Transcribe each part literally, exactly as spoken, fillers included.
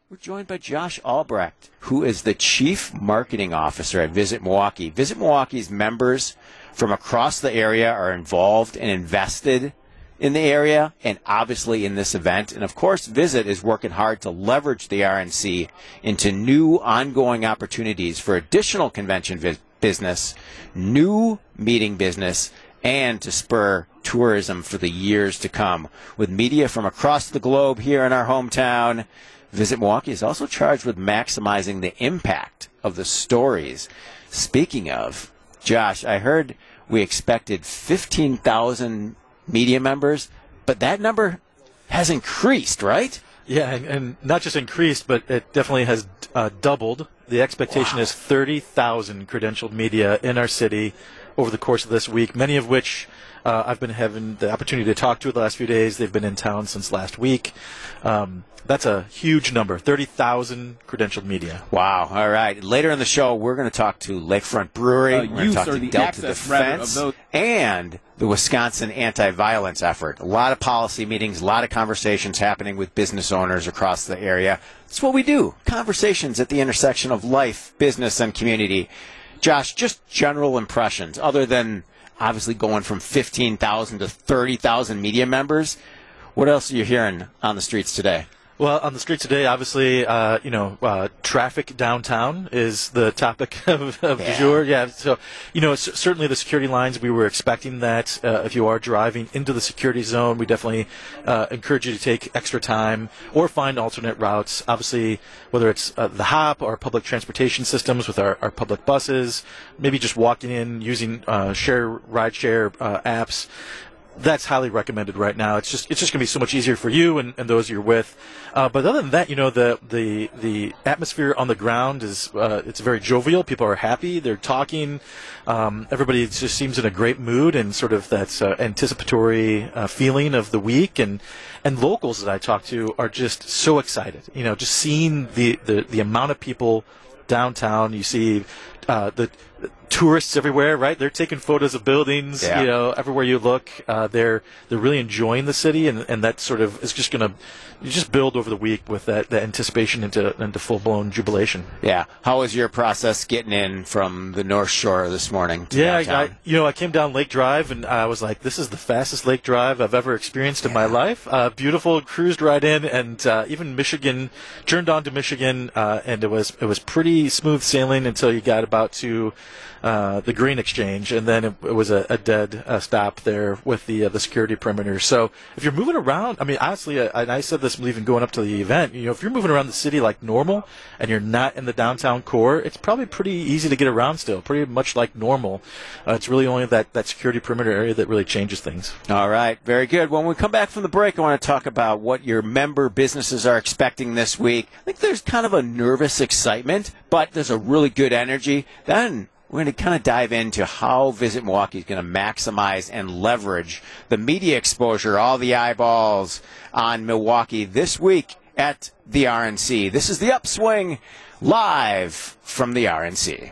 We're joined by Josh Albrecht, who is the Chief Marketing Officer at Visit Milwaukee. Visit Milwaukee's members from across the area are involved and invested in the area and obviously in this event. And of course, Visit is working hard to leverage the R N C into new ongoing opportunities for additional convention vi- business, new meeting business, and to spur tourism for the years to come. With media from across the globe here in our hometown, Visit Milwaukee is also charged with maximizing the impact of the stories. Speaking of, Josh, I heard we expected fifteen thousand media members, but that number has increased, right? Yeah, and, and not just increased, but it definitely has uh, doubled. The expectation wow. is thirty thousand credentialed media in our city over the course of this week, many of which uh, I've been having the opportunity to talk to the last few days. They've been in town since last week. Um, that's a huge number, thirty thousand credentialed media. Wow. All right. Later in the show, we're going to talk to Lakefront Brewery. Uh, we're going to talk to Delta Defense and the Wisconsin anti-violence effort. A lot of policy meetings, a lot of conversations happening with business owners across the area. It's what we do. Conversations at the intersection of life, business, and community. Josh, just general impressions, other than obviously going from fifteen thousand to thirty thousand media members. What else are you hearing on the streets today? Well, on the streets today, obviously, uh, you know, uh, traffic downtown is the topic of, of yeah. du jour. Yeah, so, you know, c- certainly the security lines, we were expecting that. Uh, if you are driving into the security zone, we definitely uh, encourage you to take extra time or find alternate routes. Obviously, whether it's uh, the HOP or public transportation systems with our, our public buses, maybe just walking in using uh, share, ride-share uh, apps. That's highly recommended right now. It's just it's just going to be so much easier for you and, and those you're with. Uh, but other than that, you know, the the the atmosphere on the ground is uh, it's very jovial. People are happy. They're talking. Um, everybody just seems in a great mood and sort of that uh, anticipatory uh, feeling of the week. And and locals that I talk to are just so excited. You know, just seeing the the, the amount of people downtown. You see uh, the tourists everywhere, right? They're taking photos of buildings, yeah. you know, everywhere you look. Uh, they're they're really enjoying the city, and, and that sort of is just going to just build over the week with that, that anticipation into into full-blown jubilation. Yeah. How was your process getting in from the North Shore this morning to yeah, downtown? I, you know, I came down Lake Drive, and I was like, this is the fastest Lake Drive I've ever experienced in yeah. my life. Uh, beautiful, cruised right in, and uh, even Michigan, turned on to Michigan, uh, and it was it was pretty smooth sailing until you got about to Uh, the Green Exchange, and then it, it was a, a dead uh, stop there with the uh, the security perimeter. So if you're moving around, I mean, honestly, I, and I said this even going up to the event, you know, if you're moving around the city like normal and you're not in the downtown core, it's probably pretty easy to get around still, pretty much like normal. Uh, it's really only that, that security perimeter area that really changes things. All right, very good. When we come back from the break, I want to talk about what your member businesses are expecting this week. I think there's kind of a nervous excitement, but there's a really good energy. Then we're going to kind of dive into how Visit Milwaukee is going to maximize and leverage the media exposure, all the eyeballs on Milwaukee this week at the R N C. This is The Upswing, live from the R N C.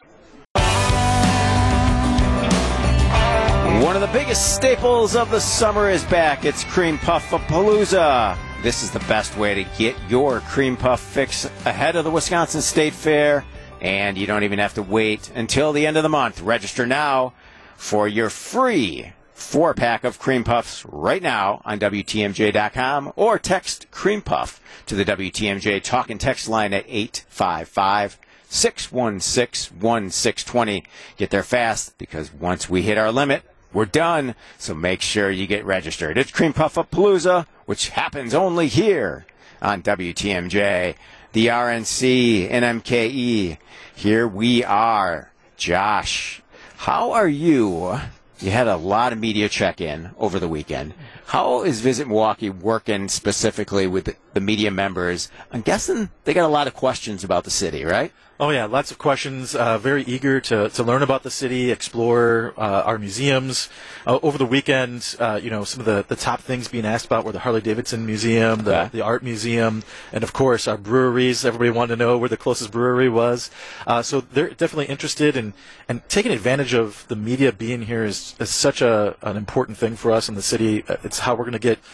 One of the biggest staples of the summer is back. It's Cream Puff-a-Palooza. This is the best way to get your cream puff fix ahead of the Wisconsin State Fair. And you don't even have to wait until the end of the month. Register now for your free four-pack of Cream Puffs right now on W T M J dot com or text Cream Puff to the W T M J talk and text line at eight five five, six one six, one six two zero. Get there fast because once we hit our limit, we're done. So make sure you get registered. It's Cream Puff-a-Palooza, which happens only here on W T M J. The R N C, N M K E. Here we are. Josh, how are you? You had a lot of media check-in over the weekend. How is Visit Milwaukee working specifically with the media members? I'm guessing they got a lot of questions about the city, right? Oh, yeah, lots of questions. Uh, very eager to, to learn about the city, explore uh, our museums. Uh, over the weekend, uh, you know, some of the, the top things being asked about were the Harley-Davidson Museum, the, okay. the Art Museum, and, of course, our breweries. Everybody wanted to know where the closest brewery was. Uh, so they're definitely interested in and taking advantage of the media being here is, is such a an important thing for us in the city. It's how we're going to get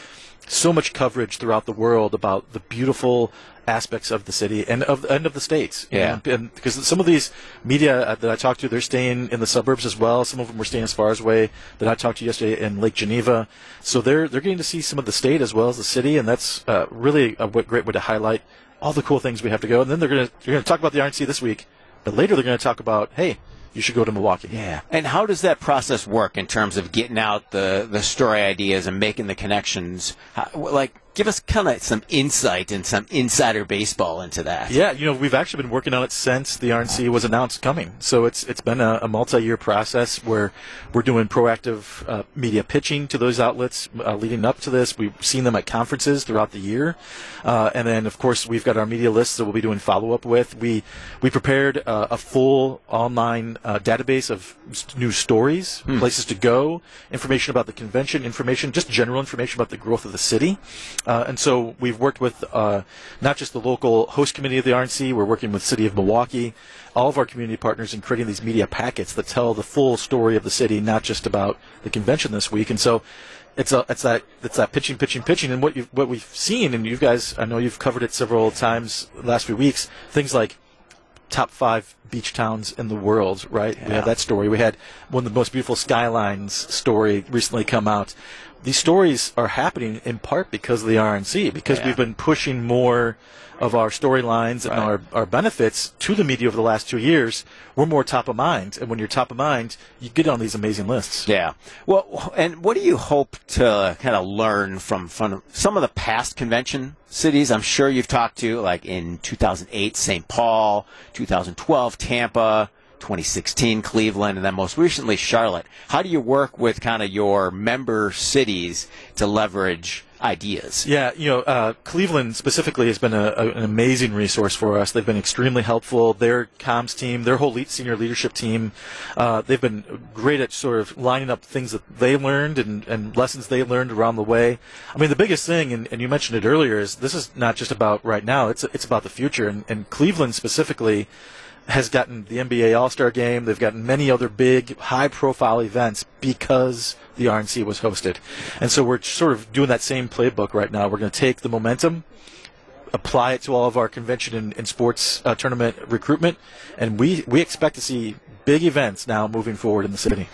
so much coverage throughout the world about the beautiful aspects of the city and of and of the states. Yeah. And, and because some of these media that I talked to, they're staying in the suburbs as well. Some of them were staying as far as away that I talked to yesterday in Lake Geneva. So they're they're getting to see some of the state as well as the city, and that's uh, really a great way to highlight all the cool things we have to go. And then they're going to they're going to talk about the R N C this week, but later they're going to talk about, hey, you should go to Milwaukee. Yeah. And how does that process work in terms of getting out the, the story ideas and making the connections? How, like, give us kind of some insight and some insider baseball into that. Yeah, you know, we've actually been working on it since the R N C was announced coming. So it's it's been a, a multi-year process where we're doing proactive uh, media pitching to those outlets uh, leading up to this. We've seen them at conferences throughout the year. Uh, and then, of course, we've got our media lists that we'll be doing follow-up with. We we prepared uh, a full online uh, database of news stories, hmm. places to go, information about the convention, information, just general information about the growth of the city. Uh, and so we've worked with uh, not just the local host committee of the R N C, we're working with City of Milwaukee, all of our community partners in creating these media packets that tell the full story of the city, not just about the convention this week. And so it's a, it's that it's that pitching, pitching, pitching. And what you what we've seen, and you guys, I know you've covered it several times the last few weeks, things like top five beach towns in the world, right? Yeah. We have that story. We had one of the most beautiful skylines story recently come out. These stories are happening in part because of the R N C, because yeah. we've been pushing more of our storylines and right. our, our benefits to the media over the last two years. We're more top of mind, and when you're top of mind, you get on these amazing lists. Yeah. Well, and what do you hope to kind of learn from, from some of the past convention cities? I'm sure you've talked to, like in two thousand eight, Saint Paul, two thousand twelve, Tampa, twenty sixteen, Cleveland, and then most recently, Charlotte. How do you work with kind of your member cities to leverage ideas? Yeah, you know, uh, Cleveland specifically has been a, a, an amazing resource for us. They've been extremely helpful. Their comms team, their whole lead senior leadership team, uh, they've been great at sort of lining up things that they learned and, and lessons they learned around the way. I mean, the biggest thing, and, and you mentioned it earlier, is this is not just about right now. It's it's about the future. And, and Cleveland specifically has gotten the N B A All-Star Game. They've gotten many other big, high-profile events because the R N C was hosted. And so we're sort of doing that same playbook right now. We're going to take the momentum, apply it to all of our convention and, and sports uh, tournament recruitment, and we, we expect to see big events now moving forward in the city.